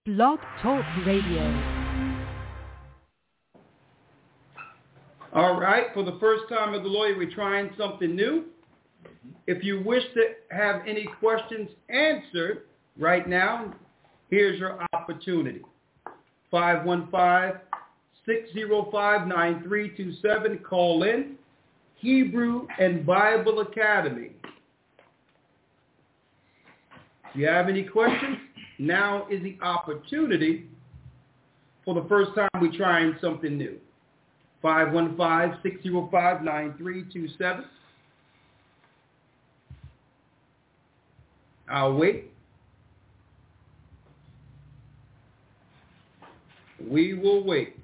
Blog Talk Radio. All right, for the first time as a lawyer, we're trying something new. If you wish to have any questions answered right now, here's your opportunity. 515-605-9327. Call in. Hebrew and Bible Academy. If you have any questions, now is the opportunity. For the first time, we're trying something new. 515-605-9327. I'll wait. We will wait.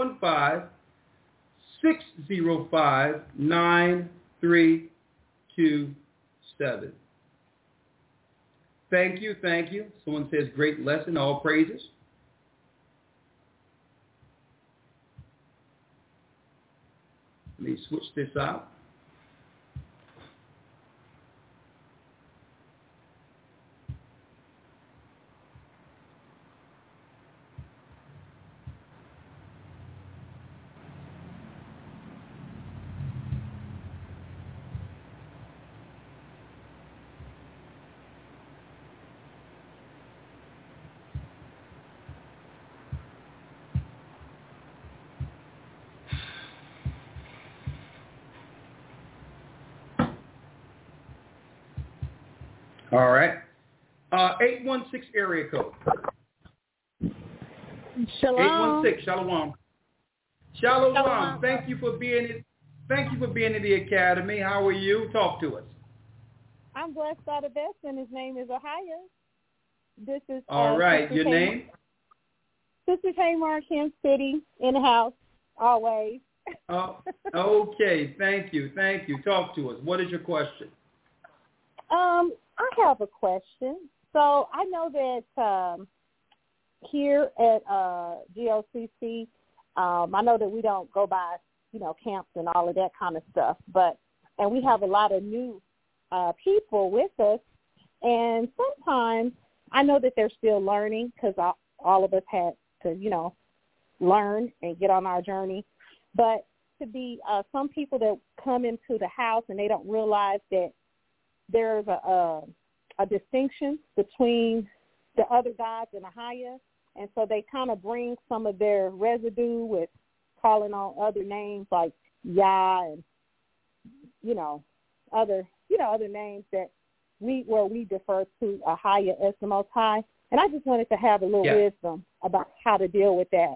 515-605-9327. Thank you, thank you. Someone says, great lesson, all praises. Let me switch this out. All right. 816 area code. Shalom. 816. Shalom. Shalom. Thank you for being in the academy. How are you? Talk to us. I'm blessed by the best, and his name is Ohio. This is all right. Your name? Sister Tamar, Kansas City, in the house, always. Okay. Thank you. Talk to us. What is your question? I have a question. So I know that here at GOCC, I know that we don't go by, camps and all of that kind of stuff, and we have a lot of new people with us, and sometimes I know that they're still learning because all of us had to, learn and get on our journey, but to be some people that come into the house and they don't realize that there's a distinction between the other gods and Ahia, and so they kind of bring some of their residue with calling on other names like Yah and other names that we defer to Ahia as the Most High. And I just wanted to have a little wisdom about how to deal with that.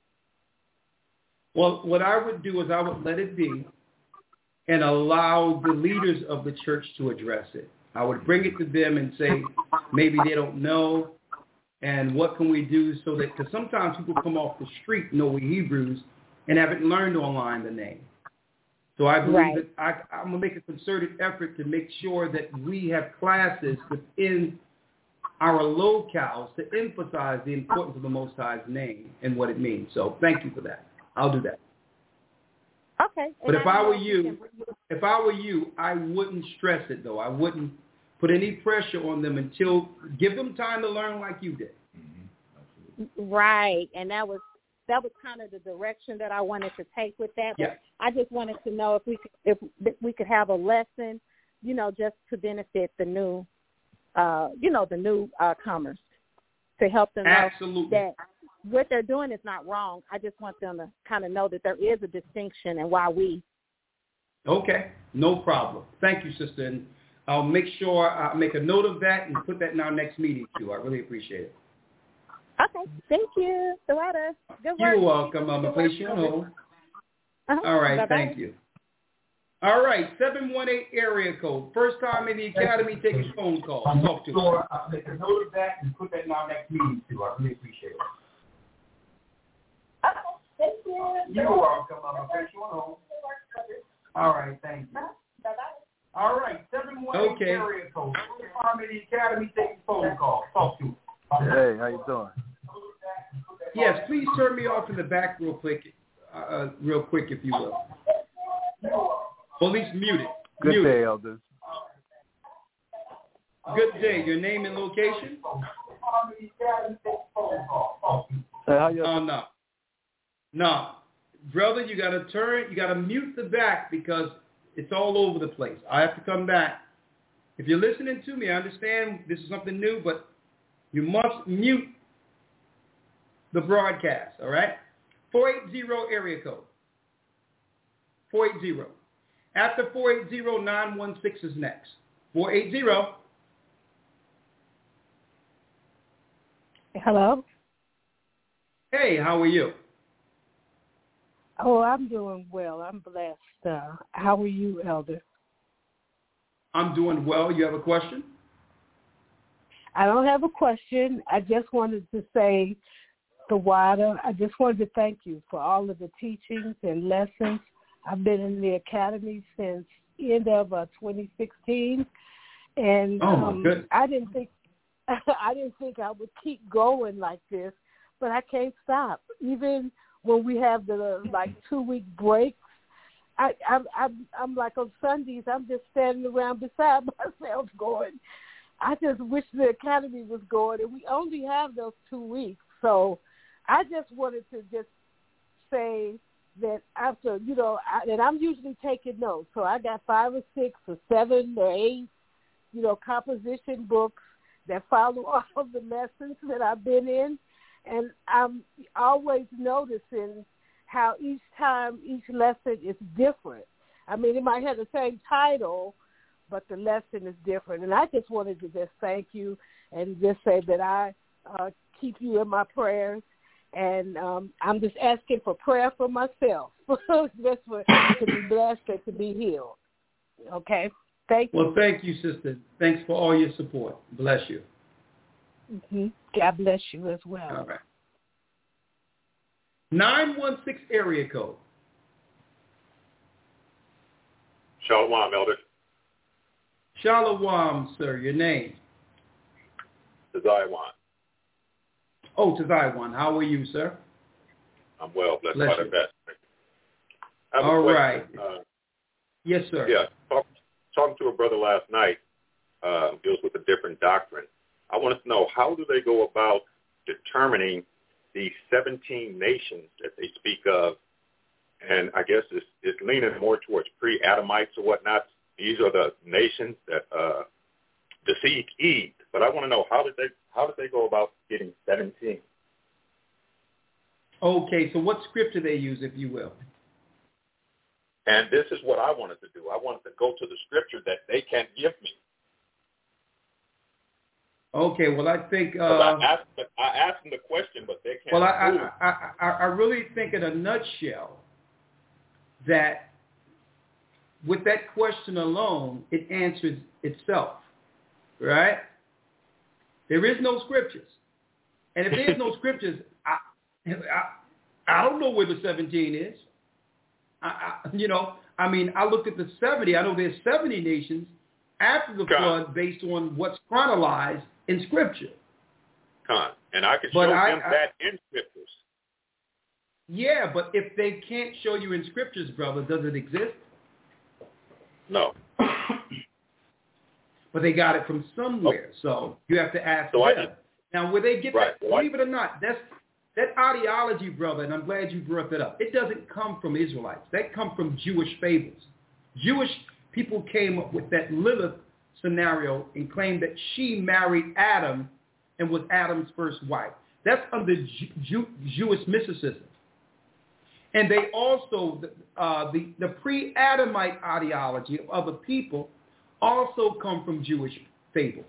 Well, what I would do is I would let it be and allow the leaders of the church to address it. I would bring it to them and say, maybe they don't know, and what can we do so that, because sometimes people come off the street, know we're Hebrews, and haven't learned online the name. So I believe that I'm going to make a concerted effort to make sure that we have classes within our locales to emphasize the importance of the Most High's name and what it means. So thank you for that. I'll do that. Okay. But if I were you, I wouldn't stress it, though. I wouldn't put any pressure on them until give them time to learn like you did. Right, and that was kind of the direction that I wanted to take with that. But I just wanted to know if we could have a lesson, just to benefit the new, the new comers, to help them know that what they're doing is not wrong. I just want them to kind of know that there is a distinction and why we. Okay, no problem. Thank you, sister. And I'll make sure I make a note of that and put that in our next meeting, too. I really appreciate it. Okay, thank you. Sawada. Good work. You're welcome. I'm going to place you on hold. All right, Bye-bye. Thank you. All right, 718 area code. First time in the academy, take a phone call. Talk to us. I'll make a note of that and put that in our next meeting, too. I really appreciate it. Thank you. You're welcome. I'm going to place you on hold. All right, thank you. Bye-bye. All right, 718 area code. First time in the academy, take a phone call. Talk to us. Hey, how you doing? Yes, please turn me off in the back real quick, if you will. Or at least mute it. Good day, elders. Good day. Your name and location? how you? Oh, no. No. Brother, you got to mute the back because it's all over the place. I have to come back. If you're listening to me, I understand this is something new, but you must mute the broadcast, all right? 480 area code. 480. After 480, 916 is next. 480. Hello? Hey, how are you? Oh, I'm doing well. I'm blessed. How are you, Elder? I'm doing well. You have a question? I don't have a question. I just wanted to say, Tawada, I just wanted to thank you for all of the teachings and lessons. I've been in the academy since end of 2016, and I didn't think I would keep going like this, but I can't stop. Even when we have the 2-week breaks, I'm like on Sundays, I'm just standing around beside myself going, I just wish the academy was going, and we only have those 2 weeks. So I just wanted to just say that after, and I'm usually taking notes. So I got 5 or 6 or 7 or 8, composition books that follow all of the lessons that I've been in. And I'm always noticing how each time, each lesson is different. I mean, it might have the same title, but the lesson is different. And I just wanted to just thank you and just say that I keep you in my prayers. And I'm just asking for prayer for myself, just to be blessed and to be healed. Okay? Thank you. Well, thank you, sister. Thanks for all your support. Bless you. Mm-hmm. God bless you as well. All right. 916 area code. Shalom, Elder. Shalom, sir. Your name? Tazaiwan. Oh, Tazaiwan. How are you, sir? I'm well, blessed Bless by the you. best. I have a All question. right. Yes, sir. Yeah, talking to a brother last night, deals with a different doctrine. I wanted to know, how do they go about determining the 17 nations that they speak of? And I guess it's leaning more towards pre-Adamites or whatnot. These are the nations that deceived Eve. But I want to know, how did they go about getting 17? Okay, so what scripture they use, if you will? And this is what I wanted to do. I wanted to go to the scripture that they can't give me. Okay, well, I think... I asked them the question, but they can't. Well, I really think in a nutshell that with that question alone, it answers itself, right? There is no scriptures. And if there's no scriptures, I don't know where the 17 is. I looked at the 70. I know there's 70 nations after the flood based on what's chronologized in Scripture. And I can show them that in Scriptures. Yeah, but if they can't show you in Scriptures, brother, does it exist? No. But they got it from somewhere, so you have to ask them. Now, where they get that, believe it or not, that ideology, brother, and I'm glad you brought that up, it doesn't come from Israelites. That comes from Jewish fables. Jewish people came up with that Lilith scenario and claimed that she married Adam and was Adam's first wife. That's under Jewish mysticism. And they also, the pre-Adamite ideology of other people also come from Jewish fables.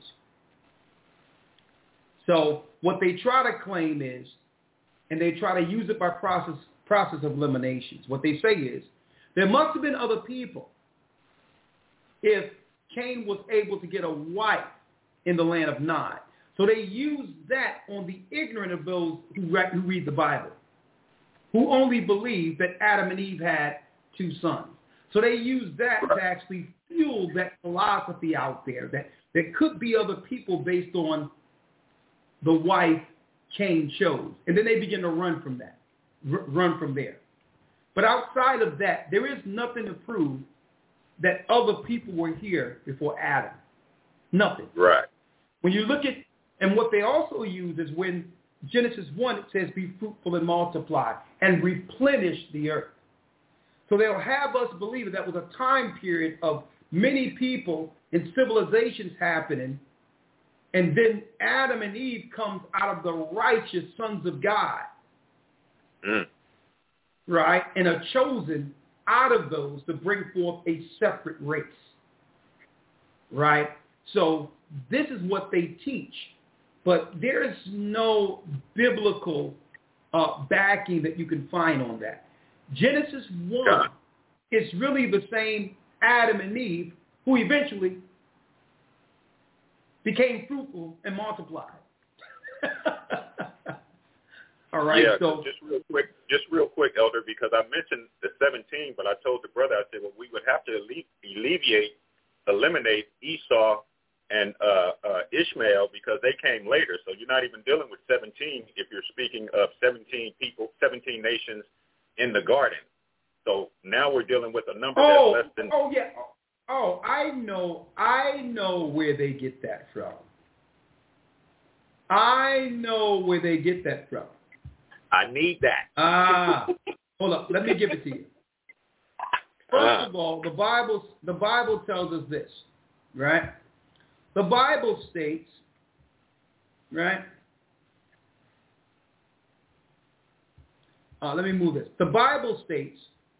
So what they try to claim is, and they try to use it by process of eliminations. What they say is, there must have been other people if Cain was able to get a wife in the land of Nod. So they use that on the ignorant of those who read the Bible, who only believe that Adam and Eve had 2 sons. So they use that to actually fuel that philosophy out there, that there could be other people based on the wife Cain chose. And then they begin to run from that, run from there. But outside of that, there is nothing to prove that other people were here before Adam. Nothing. Right. When you look at, and what they also use is when Genesis 1, it says, be fruitful and multiply and replenish the earth. So they'll have us believe that was a time period of many people and civilizations happening, and then Adam and Eve comes out of the righteous sons of God, right, and are chosen out of those to bring forth a separate race, right? So this is what they teach, but there is no biblical backing that you can find on that. Genesis 1 is really the same Adam and Eve who eventually became fruitful and multiplied. All right. Yeah, so just real quick, Elder, because I mentioned the 17, but I told the brother, I said, well, we would have to eliminate Esau and Ishmael because they came later. So you're not even dealing with 17 if you're speaking of 17 people, 17 nations in the garden. So now we're dealing with a number that's less than... Oh, yeah. Oh, I know where they get that from. I know where they get that from. I need that. Hold up. Let me give it to you. First of all, the Bible tells us this, right? The Bible states, right? Let me move this. The Bible states,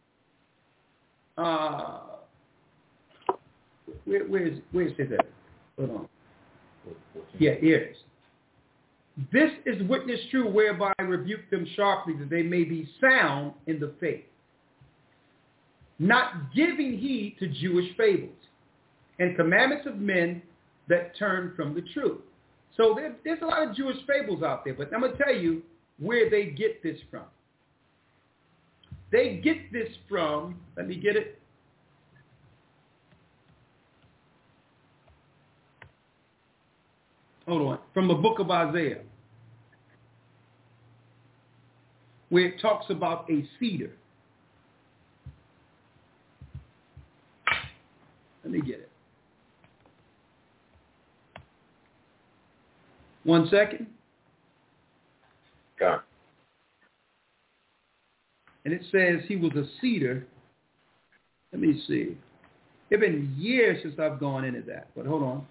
where is it? Hold on. Yeah, here it is. This is witness true, whereby I rebuke them sharply, that they may be sound in the faith, not giving heed to Jewish fables and commandments of men that turn from the truth. So there's a lot of Jewish fables out there, but I'm going to tell you where they get this from. They get this from, let me get it. Hold on. From the book of Isaiah, where it talks about a cedar. Let me get it. 1 second. God. And it says he was a cedar. Let me see. It's been years since I've gone into that, but hold on.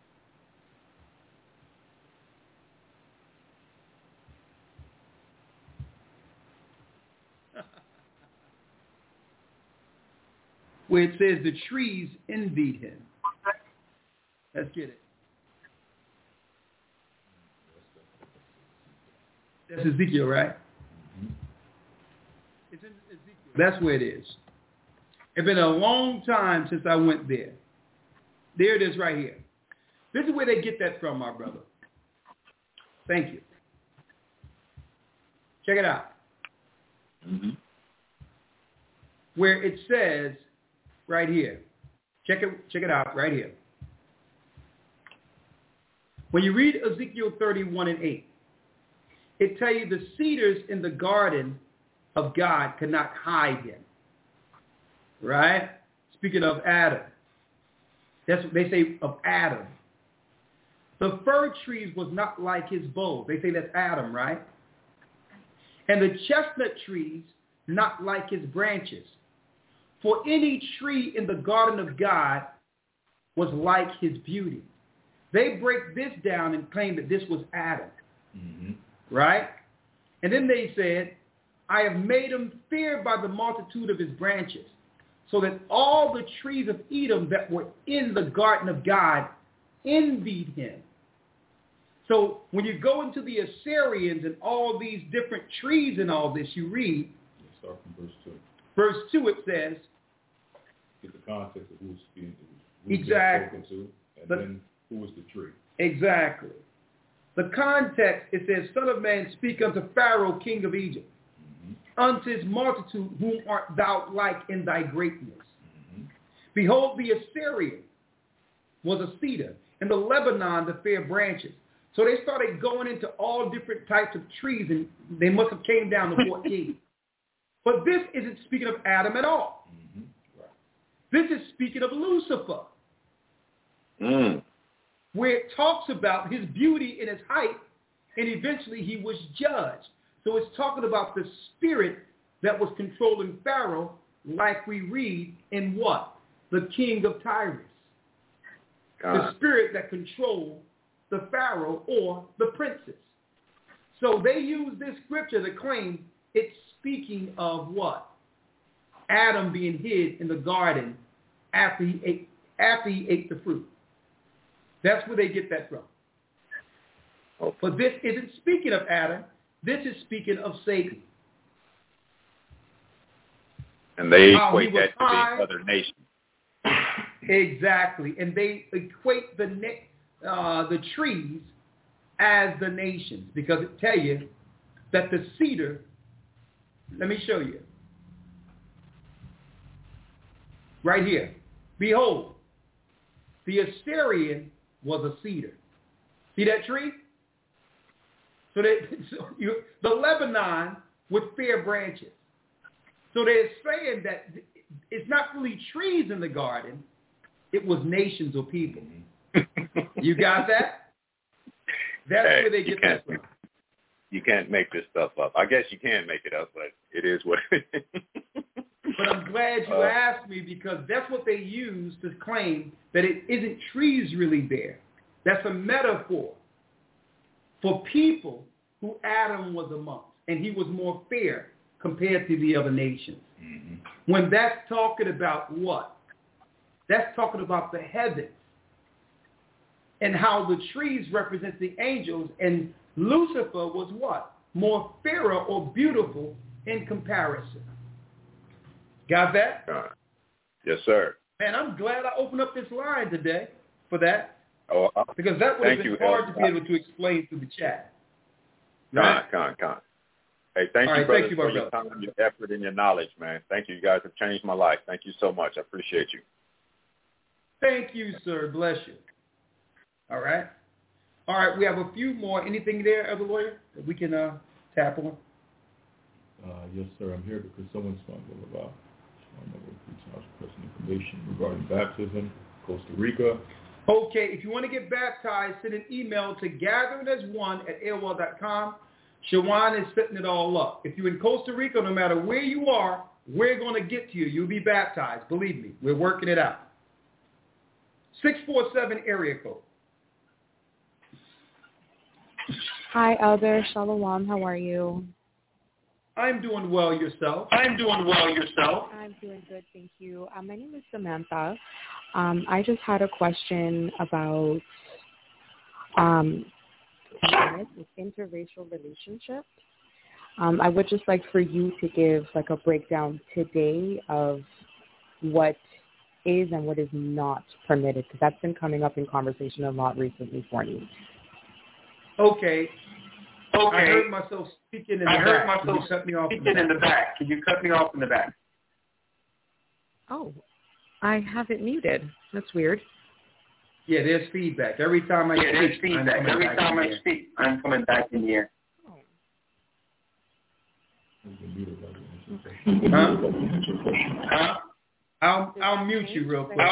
Where it says the trees envied him. Let's get it. That's Ezekiel, right? It's in Ezekiel. That's where it is. It's been a long time since I went there. There it is right here. This is where they get that from, my brother. Thank you. Check it out. Mm-hmm. Where it says right here. Check it out right here. When you read Ezekiel 31:8, it tells you the cedars in the garden of God could not hide him. Right? Speaking of Adam. That's what they say of Adam. The fir trees was not like his bow. They say that's Adam, right? And the chestnut trees not like his branches. For any tree in the garden of God was like his beauty. They break this down and claim that this was Adam. Mm-hmm. Right? And then they said, I have made him feared by the multitude of his branches, so that all the trees of Edom that were in the garden of God envied him. So when you go into the Assyrians and all these different trees and all this, you read, start from verse 2. Verse 2, it says, get the context of who's speaking, exactly. Spoken to, and then who is the tree. Exactly. The context, it says, Son of man, speak unto Pharaoh, king of Egypt, unto his multitude, whom art thou like in thy greatness. Mm-hmm. Behold, the Assyrian was a cedar, and the Lebanon the fair branches. So they started going into all different types of trees, and they must have came down to 14. But this isn't speaking of Adam at all. Mm-hmm. Right. This is speaking of Lucifer, where it talks about his beauty and his height, and eventually he was judged. So it's talking about the spirit that was controlling Pharaoh, like we read in what? The king of Tyrus. The spirit that controlled the Pharaoh or the princess. So they use this scripture to claim it's speaking of what? Adam being hid in the garden after he ate the fruit. That's where they get that from. Okay. But this isn't speaking of Adam. This is speaking of Satan. And they equate that to being other nations. Exactly. And they equate the trees as the nations, because it tell you that the cedar, let me show you. Right here. Behold, the Assyrian was a cedar. See that tree? So the Lebanon with fair branches. So they're saying that it's not really trees in the garden. It was nations or people. You got that? That's where they get that from. You can't make this stuff up. I guess you can make it up, but it is what it is. But I'm glad you asked me, because that's what they use to claim that it isn't trees really there. That's a metaphor for people who Adam was amongst, and he was more fair compared to the other nations. Mm-hmm. When that's talking about what? That's talking about the heavens and how the trees represent the angels, and Lucifer was what? More fairer or beautiful in comparison. Got that? Yes, sir. Man, I'm glad I opened up this line today for that. Oh, because that would have been hard to be able to explain through the chat. Con. Hey, thank you, brother, for your time, your effort, and your knowledge, man. Thank you. You guys have changed my life. Thank you so much. I appreciate you. Thank you, sir. Bless you. All right. We have a few more. Anything there, other lawyer, that we can tap on? Yes, sir. I'm here because someone's talking about personal information regarding baptism, Costa Rica. Okay, if you want to get baptized, send an email to gatheringas1@AOL.com. Shawan is setting it all up. If you're in Costa Rica, no matter where you are, we're going to get to you. You'll be baptized. Believe me, we're working it out. 647 area code. Hi, Elder. Shalom. How are you? I'm doing well. Yourself? I'm doing good, thank you. My name is Samantha. I just had a question about interracial relationships. I would just like for you to give like a breakdown today of what is and what is not permitted, because that's been coming up in conversation a lot recently for me. Okay. I heard myself speaking in the back. Can you cut me off in the back? Oh, I have it muted. That's weird. Yeah, there's feedback. Every time I speak, I'm coming back in here. Huh? I'll mute you real quick.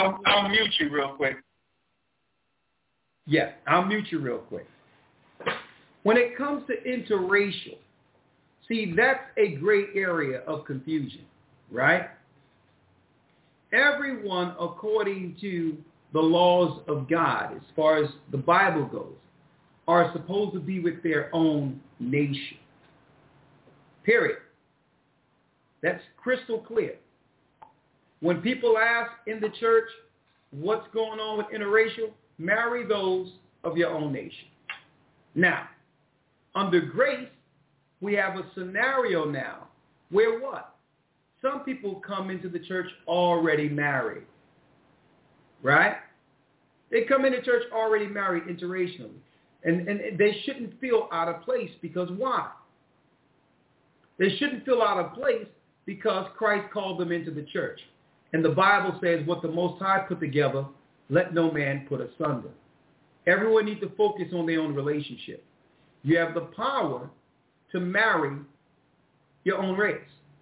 Yeah, I'll mute you real quick. When it comes to interracial, see, that's a gray area of confusion, right? Everyone, according to the laws of God, as far as the Bible goes, are supposed to be with their own nation. Period. That's crystal clear. When people ask in the church, what's going on with interracial? Marry those of your own nation. Now, under grace, we have a scenario now where what? Some people come into the church already married, right? They come into church already married interracially, and they shouldn't feel out of place, because why? They shouldn't feel out of place because Christ called them into the church. And the Bible says, what the Most High put together, let no man put asunder. Everyone needs to focus on their own relationship. You have the power to marry your own race.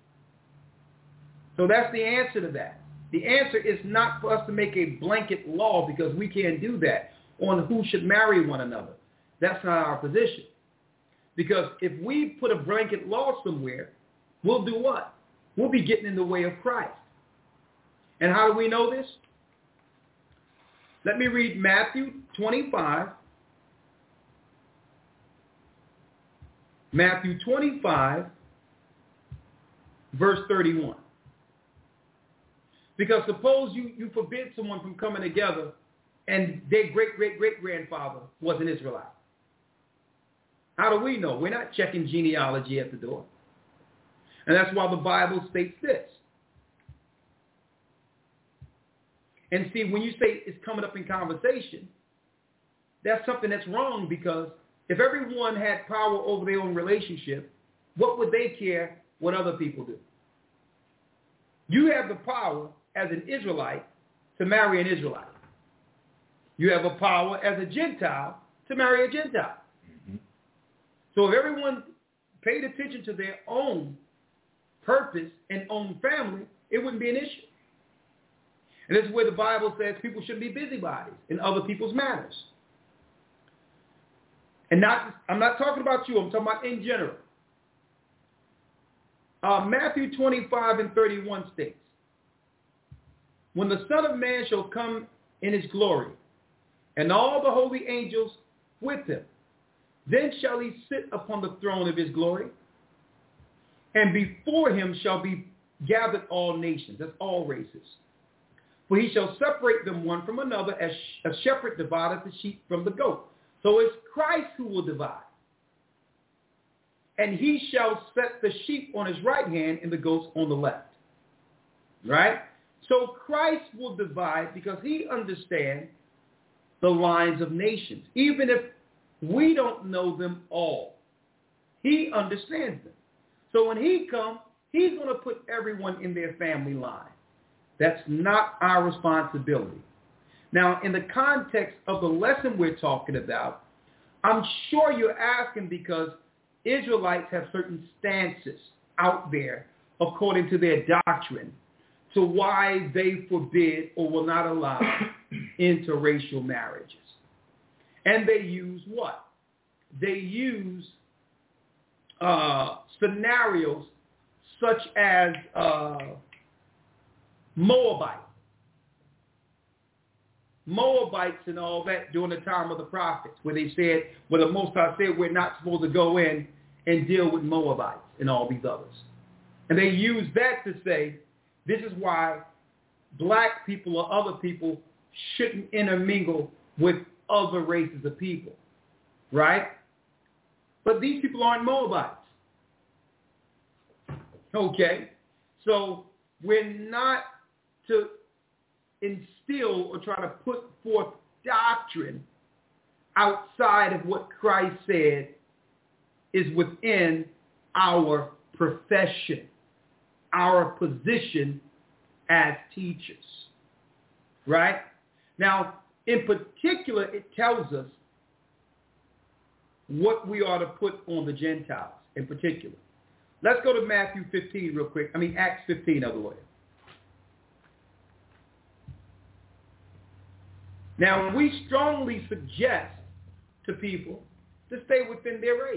So that's the answer to that. The answer is not for us to make a blanket law, because we can't do that, on who should marry one another. That's not our position. Because if we put a blanket law somewhere, we'll do what? We'll be getting in the way of Christ. And how do we know this? Let me read Matthew 25. Matthew 25, verse 31. Because suppose you forbid someone from coming together and their great-great-great-grandfather was an Israelite. How do we know? We're not checking genealogy at the door. And that's why the Bible states this. And see, when you say it's coming up in conversation, that's something that's wrong, because if everyone had power over their own relationship, what would they care what other people do? You have the power as an Israelite to marry an Israelite. You have a power as a Gentile to marry a Gentile. Mm-hmm. So if everyone paid attention to their own purpose and own family, it wouldn't be an issue. And this is where the Bible says people shouldn't be busybodies in other people's matters. And I'm not talking about you, I'm talking about in general. Matthew 25 and 31 states, when the Son of Man shall come in his glory, and all the holy angels with him, then shall he sit upon the throne of his glory, and before him shall be gathered all nations, that's all races. For he shall separate them one from another, as a shepherd divideth the sheep from the goat. So it's Christ who will divide. And he shall set the sheep on his right hand and the goats on the left. Right? So Christ will divide because he understands the lines of nations. Even if we don't know them all, he understands them. So when he comes, he's going to put everyone in their family line. That's not our responsibility. Now, in the context of the lesson we're talking about, I'm sure you're asking because Israelites have certain stances out there according to their doctrine to why they forbid or will not allow interracial marriages. And they use what? They use scenarios such as Moabites and all that during the time of the prophets, where they said, well, the Most High said we're not supposed to go in and deal with Moabites and all these others. And they use that to say, this is why black people or other people shouldn't intermingle with other races of people, right? But these people aren't Moabites. Okay? So we're not to instill or try to put forth doctrine outside of what Christ said is within our profession, our position as teachers, right? Now, in particular, it tells us what we ought to put on the Gentiles in particular. Let's go to Matthew 15 real quick. Acts 15, other way. Now, we strongly suggest to people to stay within their race.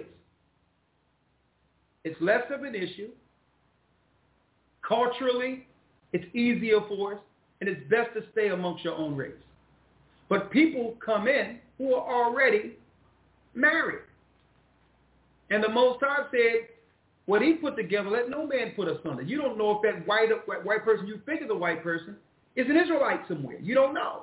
It's less of an issue. Culturally, it's easier for us, and it's best to stay amongst your own race. But people come in who are already married. And the Most High said, what he put together, let no man put asunder. You don't know if that white person you think is a white person is an Israelite somewhere. You don't know.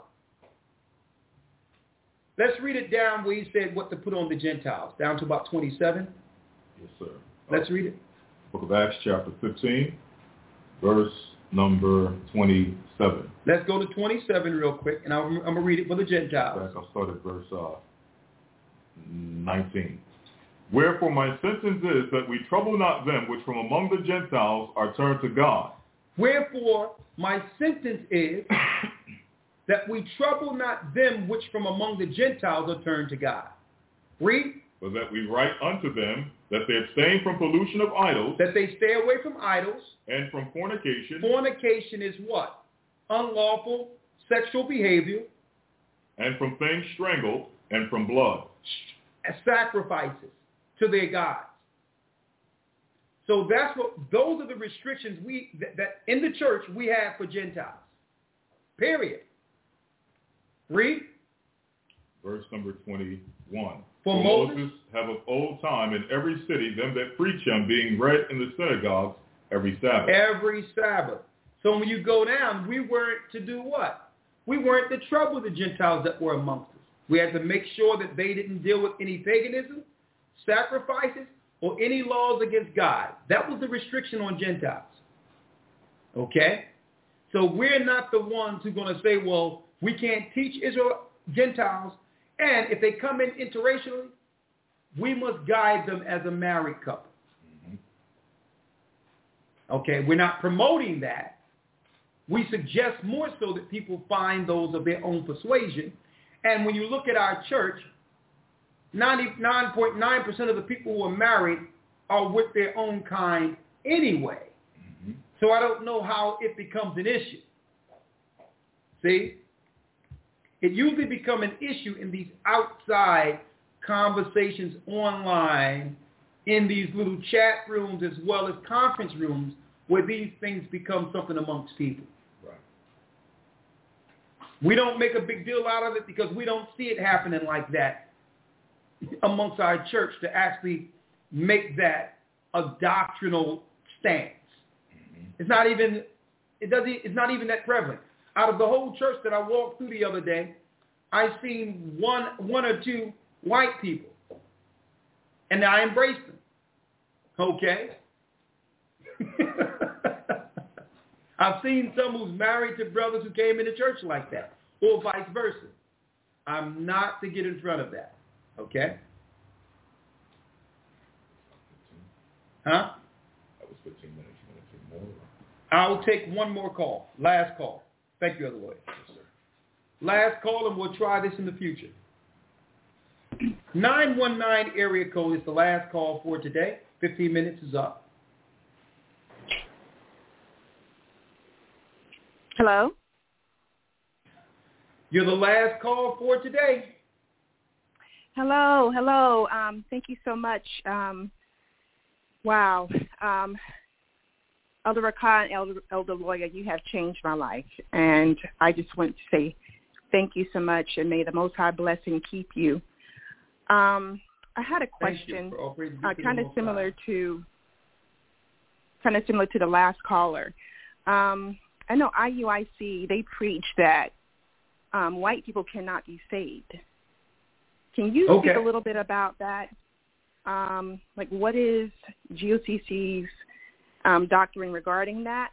Let's read it down where he said what to put on the Gentiles, down to about 27. Yes, sir. Let's read it. Book of Acts, chapter 15, verse number 27. Let's go to 27 real quick, and I'm going to read it for the Gentiles. I'll start at verse 19. Wherefore my sentence is that we trouble not them which from among the Gentiles are turned to God. Wherefore my sentence is that we trouble not them which from among the Gentiles are turned to God. Read. But that we write unto them that they abstain from pollution of idols. That they stay away from idols. And from fornication. Fornication is what? Unlawful sexual behavior. And from things strangled and from blood. Sacrifices. to their gods. So those are the restrictions that in the church we have for Gentiles. Period. Read. Verse number 21. For Moses have of old time in every city them that preach him, being read in the synagogues every Sabbath. Every Sabbath. So when you go down, we weren't to do what? We weren't to trouble the Gentiles that were amongst us. We had to make sure that they didn't deal with any paganism, sacrifices, or any laws against God. That was the restriction on Gentiles. Okay? So we're not the ones who are going to say, well, we can't teach Gentiles, and if they come in interracially, we must guide them as a married couple. Okay? We're not promoting that. We suggest more so that people find those of their own persuasion. And when you look at our church, 99.9% of the people who are married are with their own kind anyway. So I don't know how it becomes an issue. See? It usually becomes an issue in these outside conversations online, in these little chat rooms as well as conference rooms, where these things become something amongst people. Right. We don't make a big deal out of it because we don't see it happening like that amongst our church to actually make that a doctrinal stance. It's not even that prevalent. Out of the whole church that I walked through the other day, I seen one or two white people, and I embraced them. Okay? I've seen some who's married to brothers who came into church like that, or vice versa. I'm not to get in front of that. Okay? Huh? That was 15 minutes. You want to take more? I'll take one more call. Last call. Thank you, Elder Lloyd. Yes, sir. Last call, and we'll try this in the future. 919 area code is the last call for today. 15 minutes is up. Hello? You're the last call for today. Hello. Thank you so much. Wow. Elder Rakan, Elder Lawyer, you have changed my life. And I just want to say thank you so much, and may the Most High bless and keep you. I had a question kind of similar to the last caller. I know IUIC, they preach that white people cannot be saved. Can you speak a little bit about that? Like, what is GOCC's doctrine regarding that?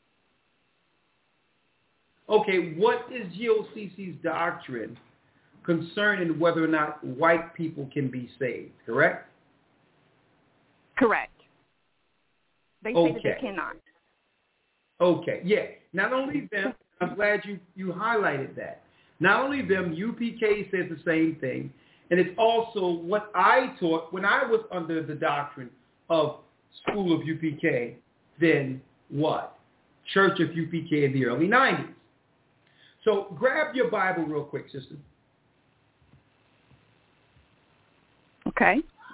Okay, what is GOCC's doctrine concerning whether or not white people can be saved, correct? Correct. They say that they cannot. Okay, yeah. Not only them, I'm glad you highlighted that. Not only them, UPK says the same thing, and it's also what I taught when I was under the doctrine of School of UPK, then what? Church of UPK in the early 90s. So grab your Bible real quick, sister. Okay.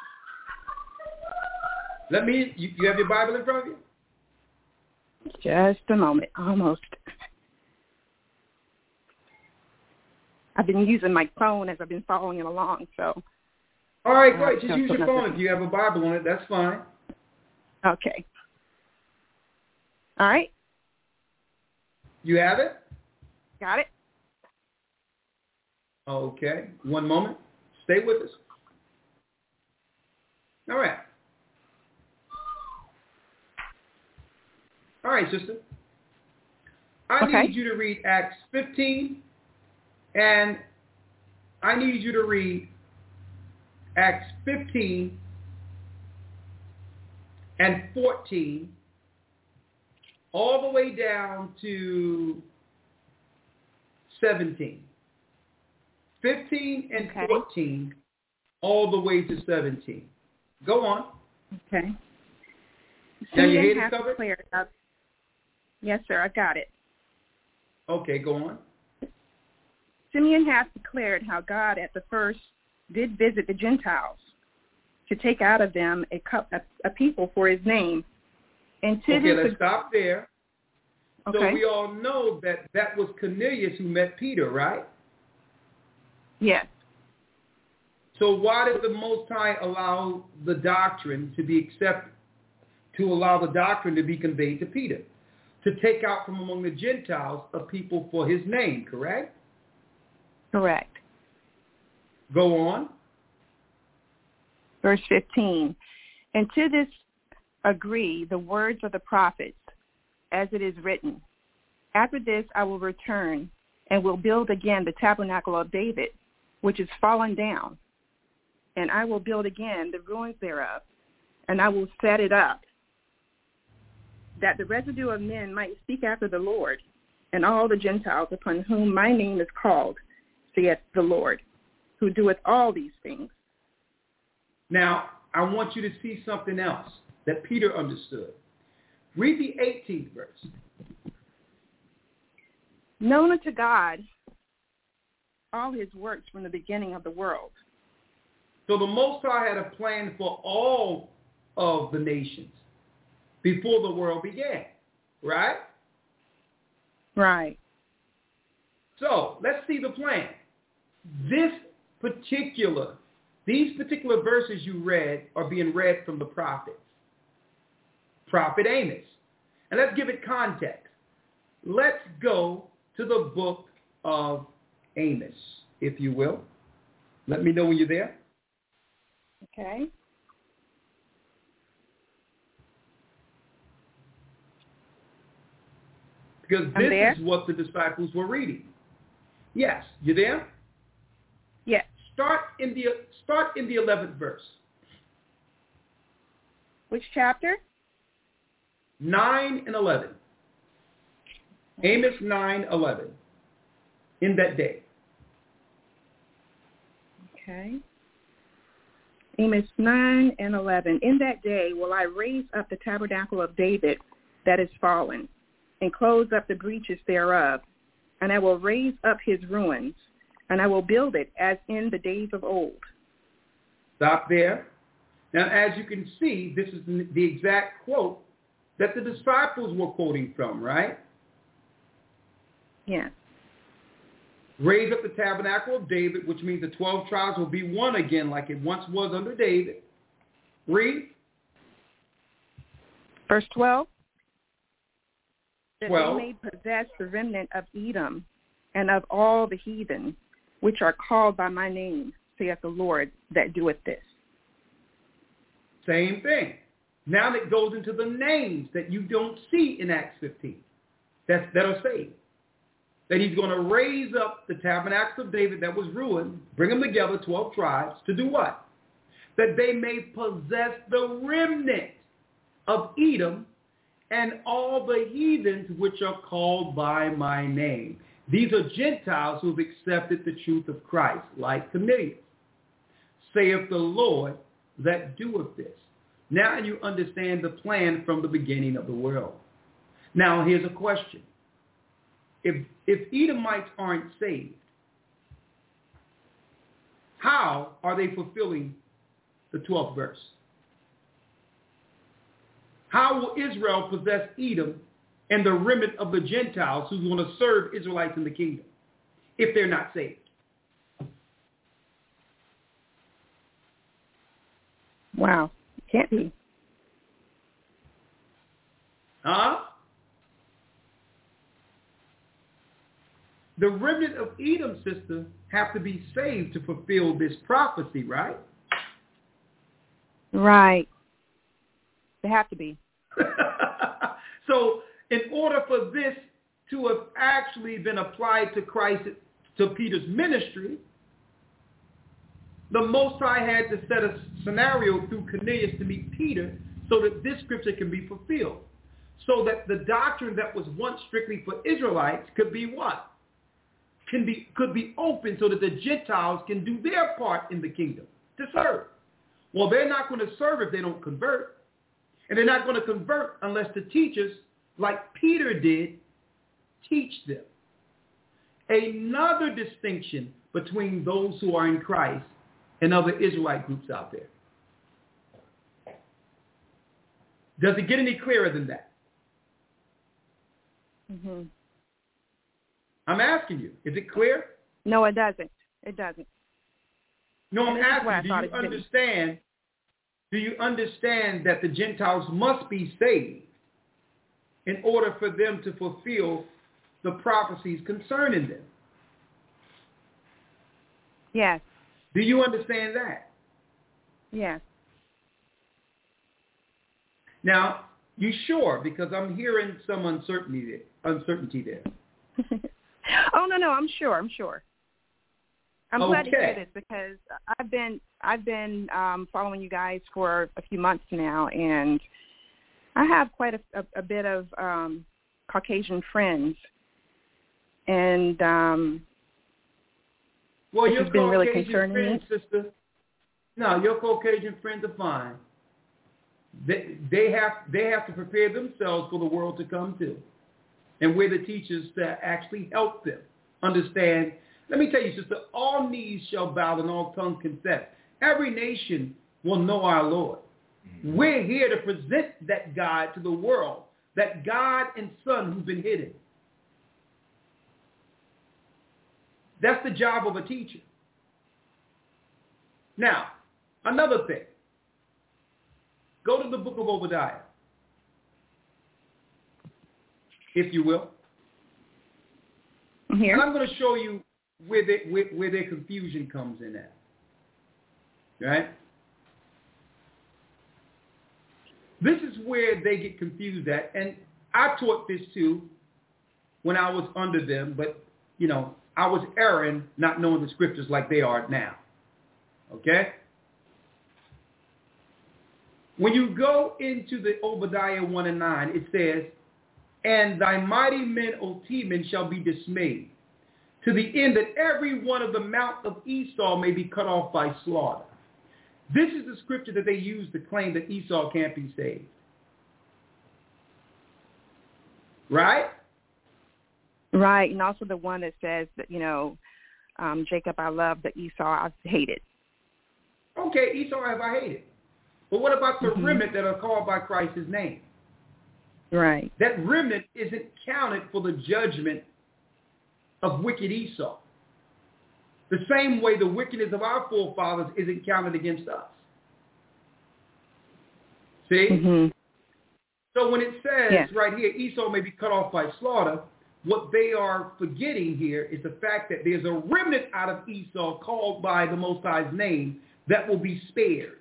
You have your Bible in front of you? Just a moment, almost. I've been using my phone as I've been following it along, so. All right, great. Just use your phone. If you have a Bible on it, that's fine. Okay. All right. You have it? Got it. Okay. One moment. Stay with us. All right. All right, sister. I need you to read Acts 15, and I need you to read Acts 15 and 14 all the way down to 17. 15 and 14 all the way to 17. Go on. Okay. Now your head is covered? Yes, sir, I got it. Okay, go on. Simeon has declared how God at the first did visit the Gentiles, to take out of them a people for his name. And to okay, let's stop there. Okay. So we all know that was Cornelius who met Peter, right? Yes. So why did the Most High allow the doctrine to be accepted, to allow the doctrine to be conveyed to Peter? To take out from among the Gentiles a people for his name, correct? Correct. Go on. Verse 15. And to this agree the words of the prophets, as it is written, after this I will return and will build again the tabernacle of David, which is fallen down. And I will build again the ruins thereof, and I will set it up, that the residue of men might speak after the Lord, and all the Gentiles upon whom my name is called, saith the Lord, who doeth all these things. Now, I want you to see something else that Peter understood. Read the 18th verse. Known unto God all his works from the beginning of the world. So the Most High had a plan for all of the nations before the world began, right? Right. So let's see the plan. These particular verses you read are being read from the prophets. Prophet Amos. And let's give it context. Let's go to the book of Amos, if you will. Let me know when you're there. Okay. Because this is what the disciples were reading. Yes, you there? Yes. Start in the 11th verse. Which chapter? 9 and 11. Amos 9:11. In that day. Okay. Amos 9 and 11. In that day will I raise up the tabernacle of David that is fallen, and close up the breaches thereof, and I will raise up his ruins, and I will build it as in the days of old. Stop there. Now, as you can see, this is the exact quote that the disciples were quoting from, right? Yes. Raise up the tabernacle of David, which means the 12 tribes will be one again like it once was under David. Read. Verse 12. That 12. they may possess the remnant of Edom and of all the heathen, which are called by my name, saith the Lord that doeth this. Same thing. Now it goes into the names that you don't see in Acts 15 that are saved. That he's going to raise up the tabernacle of David that was ruined, bring them together, 12 tribes, to do what? That they may possess the remnant of Edom and all the heathens which are called by my name. These are Gentiles who have accepted the truth of Christ, like Cornelius. Saith the Lord that doeth this. Now you understand the plan from the beginning of the world. Now here's a question. If Edomites aren't saved, how are they fulfilling the 12th verse? How will Israel possess Edom and the remnant of the Gentiles who want to serve Israelites in the kingdom if they're not saved? Wow. Can't be. Huh? The remnant of Edom, sister, have to be saved to fulfill this prophecy, right? Right. They have to be. So in order for this to have actually been applied to Christ, to Peter's ministry, the Most High had to set a scenario through Cornelius to meet Peter so that this scripture can be fulfilled. So that the doctrine that was once strictly for Israelites could be what? Could be open so that the Gentiles can do their part in the kingdom to serve. Well, they're not going to serve if they don't convert. And they're not going to convert unless the teachers, like Peter did, teach them. Another distinction between those who are in Christ and other Israelite groups out there. Does it get any clearer than that? Mm-hmm. I'm asking you. Is it clear? No, it doesn't. It doesn't. No, I'm asking you, do you understand that the Gentiles must be saved in order for them to fulfill the prophecies concerning them? Yes. Do you understand that? Yes. Now, you sure? Because I'm hearing some uncertainty there. Oh, no, I'm sure. I'm glad to hear this because I've been following you guys for a few months now, and I have quite a bit of Caucasian friends, and well, it's been really concerning friends, sister. No, your Caucasian friends are fine. They have to prepare themselves for the world to come to, and we're the teachers to actually help them understand. Let me tell you, sister, all knees shall bow and all tongues confess. Every nation will know our Lord. Mm-hmm. We're here to present that God to the world, that God and Son who've been hidden. That's the job of a teacher. Now, another thing. Go to the book of Obadiah, if you will. I'm here. And I'm going to show you where their confusion comes in at. Right? This is where they get confused at. And I taught this too when I was under them, but, I was erring not knowing the scriptures like they are now. Okay? When you go into the Obadiah 1 and 9, it says, and thy mighty men, O Teman, shall be dismayed, to the end that every one of the mount of Esau may be cut off by slaughter. This is the scripture that they use to claim that Esau can't be saved. Right? Right, and also the one that says that, Jacob I love, but Esau I hated. Okay, Esau have I hated. But what about the remnant that are called by Christ's name? Right. That remnant isn't counted for the judgment of wicked Esau. The same way the wickedness of our forefathers isn't counted against us. See? Mm-hmm. So when it says right here, Esau may be cut off by slaughter, what they are forgetting here is the fact that there's a remnant out of Esau called by the Most High's name that will be spared.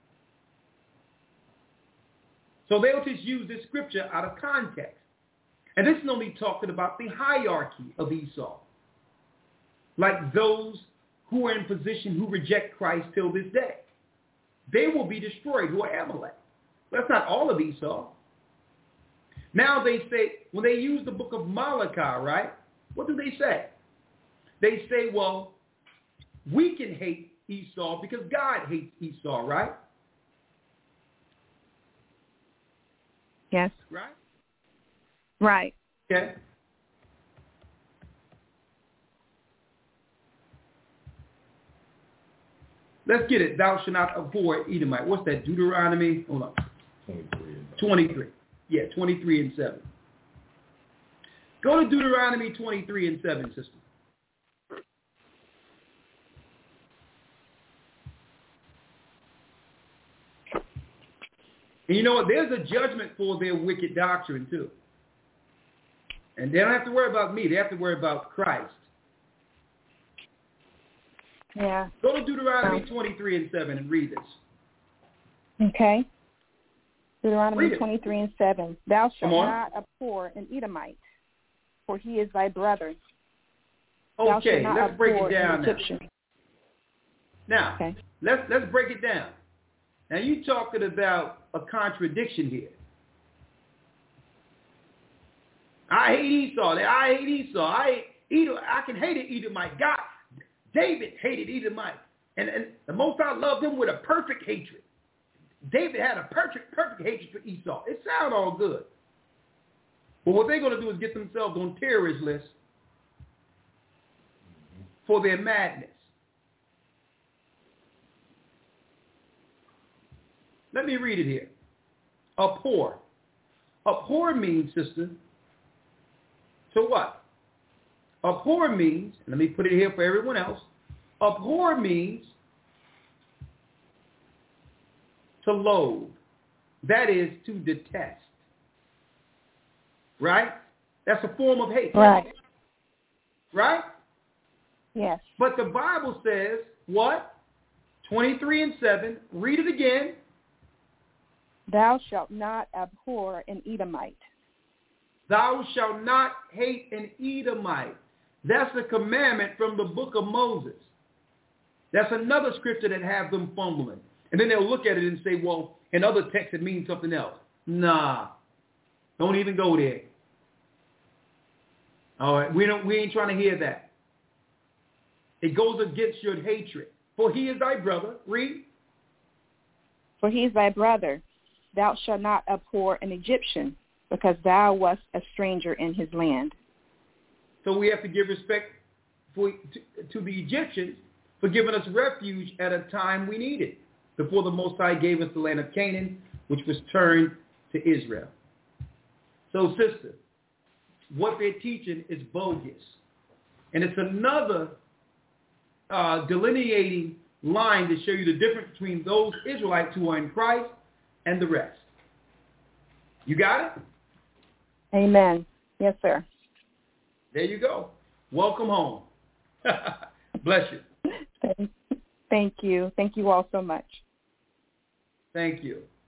So they'll just use this scripture out of context. And this is only talking about the hierarchy of Esau. Like those who are in position who reject Christ till this day. They will be destroyed, who are Amalek. That's not all of Esau. Now they say, when they use the book of Malachi, right? What do they say? They say, well, we can hate Esau because God hates Esau, right? Yes. Right? Right. Okay. Let's get it. Thou shalt not abhor Edomite. What's that? Deuteronomy? Hold on. 23. Yeah, 23 and 7. Go to Deuteronomy 23 and 7, sister. And you know what? There's a judgment for their wicked doctrine, too. And they don't have to worry about me. They have to worry about Christ. Yeah. Go to Deuteronomy 23 and 7 and read this. Okay. Deuteronomy 23 and 7. Thou shalt not abhor an Edomite, for he is thy brother. Okay, let's break it down now. Okay. Let's break it down. Now you're talking about a contradiction here. I hate Esau. I hate Esau. I can hate an Edomite. God, David hated Edomite. And the Most High loved him with a perfect hatred. David had a perfect hatred for Esau. It sounds all good. But what they're going to do is get themselves on terrorist lists for their madness. Let me read it here. abhor. Abhor means, sister, so what? Abhor means, and let me put it here for everyone else, abhor means to loathe. That is to detest. Right? That's a form of hate. Right. Right? Yes. But the Bible says, what? 23:7, read it again. Thou shalt not abhor an Edomite. Thou shalt not hate an Edomite. That's a commandment from the book of Moses. That's another scripture that have them fumbling. And then they'll look at it and say, well, in other texts it means something else. Nah. Don't even go there. All right, we ain't trying to hear that. It goes against your hatred. For he is thy brother. Read. For he is thy brother. Thou shalt not abhor an Egyptian, because thou wast a stranger in his land. So we have to give respect to the Egyptians for giving us refuge at a time we needed, before the Most High gave us the land of Canaan, which was turned to Israel. So, sister, what they're teaching is bogus. And it's another delineating line to show you the difference between those Israelites who are in Christ and the rest. You got it? Amen. Yes, sir. There you go. Welcome home. Bless you. Thank you. Thank you all so much. Thank you.